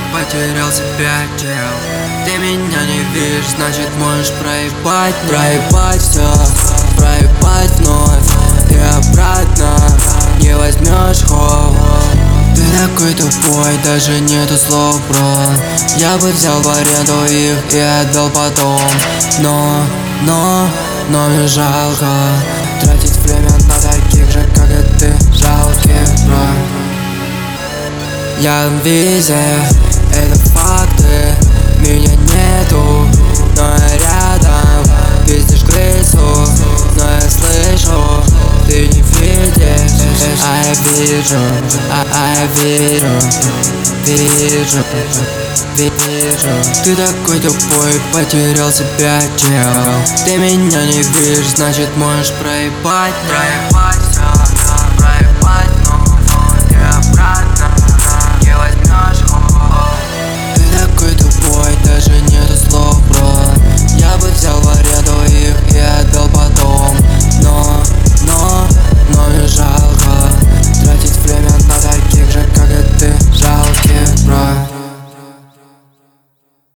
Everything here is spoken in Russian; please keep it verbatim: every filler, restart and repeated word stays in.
потерял себя, чел. Ты меня не видишь, значит можешь проебать. Проебать все, проебать вновь и обратно не возьмешь ход. Ты такой тупой, даже нету слов, бро. Я бы взял в аренду их и отдал потом. Но, но, но мне жалко тратить время на таких же, как и ты, жалких, бро. Я везде, это факты. Меня нету, но я рядом. Пиздишь крысу, но я слышу. Ты не видишь, а я вижу, а, а я вижу, вижу, вижу. Ты такой тупой, потерял себя, чел. Ты меня не видишь, значит можешь проебать, проебать.